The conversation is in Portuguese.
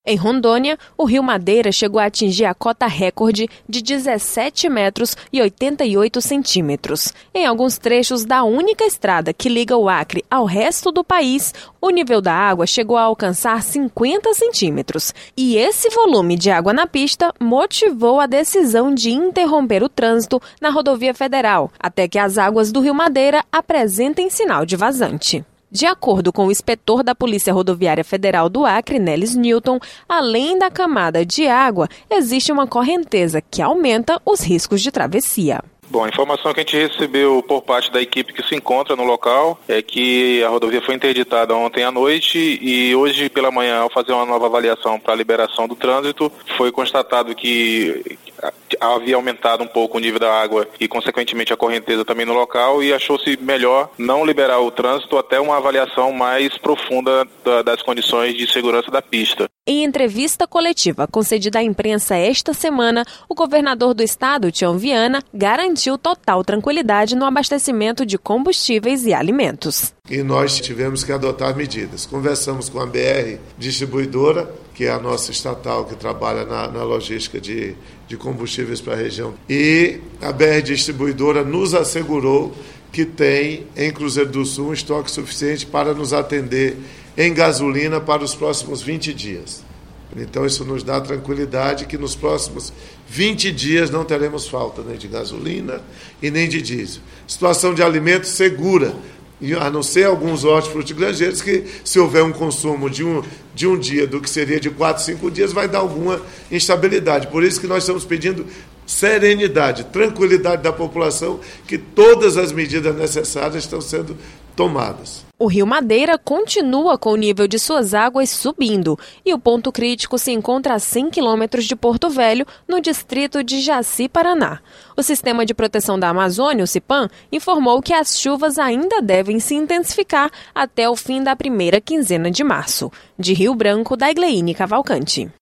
Em Rondônia, o Rio Madeira chegou a atingir a cota recorde de 17 metros e 88 centímetros. Em alguns trechos da única estrada que liga o Acre ao resto do país, o nível da água chegou a alcançar 50 centímetros. E esse volume de água na pista motivou a decisão de interromper o trânsito na rodovia federal, até que as águas do Rio Madeira apresentem sinal de vazante. De acordo com o inspetor da Polícia Rodoviária Federal do Acre, Nelis Newton, além da camada de água, existe uma correnteza que aumenta os riscos de travessia. Bom, a informação que a gente recebeu por parte da equipe que se encontra no local é que a rodovia foi interditada ontem à noite e hoje pela manhã, ao fazer uma nova avaliação para a liberação do trânsito, foi constatado que havia aumentado um pouco o nível da água e, consequentemente, a correnteza também no local e achou-se melhor não liberar o trânsito até uma avaliação mais profunda das condições de segurança da pista. Em entrevista coletiva concedida à imprensa esta semana, o governador do estado, Tião Viana, garantiu total tranquilidade no abastecimento de combustíveis e alimentos. E nós tivemos que adotar medidas. Conversamos com a BR Distribuidora, que é a nossa estatal que trabalha na logística de combustíveis para a região. E a BR Distribuidora nos assegurou que tem em Cruzeiro do Sul um estoque suficiente para nos atender em gasolina para os próximos 20 dias. Então isso nos dá tranquilidade que nos próximos 20 dias não teremos falta nem de gasolina e nem de diesel. Situação de alimentos segura, a não ser alguns hortifrutigranjeiros que, se houver um consumo de um dia do que seria de 4, 5 dias, vai dar alguma instabilidade. Por isso que nós estamos pedindo serenidade, tranquilidade da população, que todas as medidas necessárias estão sendo tomadas. O Rio Madeira continua com o nível de suas águas subindo e o ponto crítico se encontra a 100 quilômetros de Porto Velho, no distrito de Jaci, Paraná. O Sistema de Proteção da Amazônia, o CIPAM, informou que as chuvas ainda devem se intensificar até o fim da primeira quinzena de março. De Rio Branco, Daigleine Cavalcante.